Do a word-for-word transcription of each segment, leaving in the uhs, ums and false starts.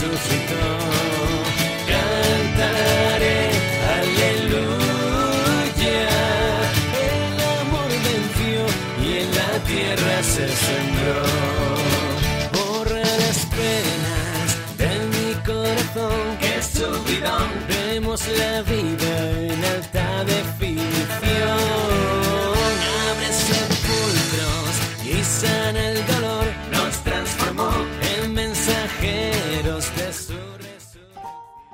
resucitó. Cantaré, aleluya. El amor venció y en la tierra se sembró. Borra las penas de mi corazón, que es su bidón. Vemos la vida en alta definición. Abre sepulcros y sana el dolor. Nos transformó en mensajeros de su resurrección.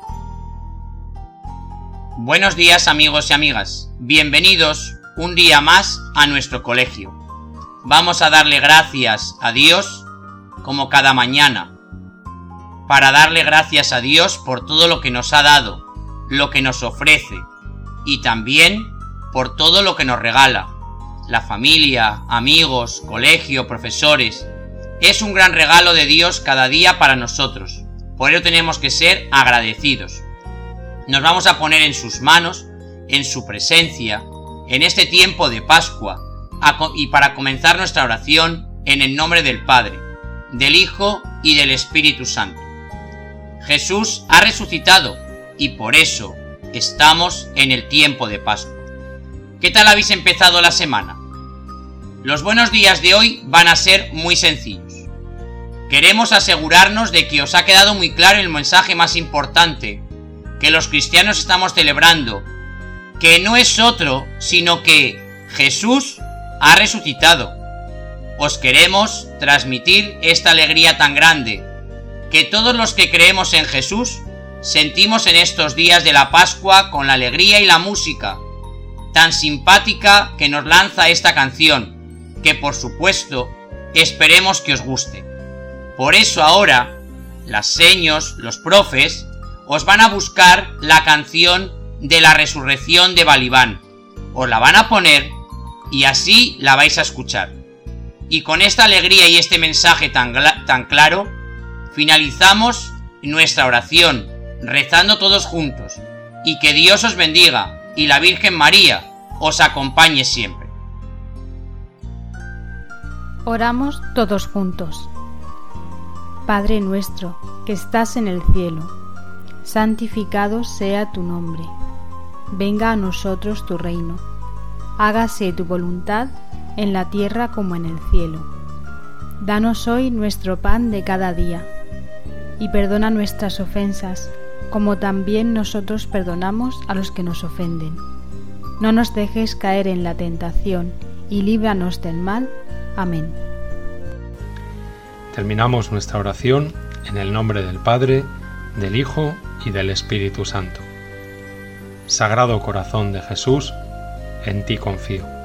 Buenos días, amigos y amigas. Bienvenidos un día más a nuestro colegio. Vamos a darle gracias a Dios como cada mañana, para darle gracias a Dios por todo lo que nos ha dado, lo que nos ofrece y también por todo lo que nos regala. La familia, amigos, colegio, profesores. Es un gran regalo de Dios cada día para nosotros. Por ello tenemos que ser agradecidos. Nos vamos a poner en sus manos, en su presencia, en este tiempo de Pascua, y para comenzar nuestra oración en el nombre del Padre, del Hijo y del Espíritu Santo. Jesús ha resucitado y por eso estamos en el tiempo de Pascua. ¿Qué tal habéis empezado la semana? Los buenos días de hoy van a ser muy sencillos. Queremos asegurarnos de que os ha quedado muy claro el mensaje más importante que los cristianos estamos celebrando, que no es otro sino que Jesús ha resucitado. Os queremos transmitir esta alegría tan grande que todos los que creemos en Jesús sentimos en estos días de la Pascua con la alegría y la música tan simpática que nos lanza esta canción, que por supuesto esperemos que os guste. Por eso ahora las seños, los profes, os van a buscar la canción de la resurrección de Balibán. Os la van a poner y así la vais a escuchar. Y con esta alegría y este mensaje tan, tan claro, finalizamos nuestra oración, rezando todos juntos, y que Dios os bendiga y la Virgen María os acompañe siempre. Oramos todos juntos. Padre nuestro, que estás en el cielo, santificado sea tu nombre. Venga a nosotros tu reino. Hágase tu voluntad en la tierra como en el cielo. Danos hoy nuestro pan de cada día, y perdona nuestras ofensas, como también nosotros perdonamos a los que nos ofenden. No nos dejes caer en la tentación, y líbranos del mal. Amén. Terminamos nuestra oración en el nombre del Padre, del Hijo y del Espíritu Santo. Sagrado Corazón de Jesús, en ti confío.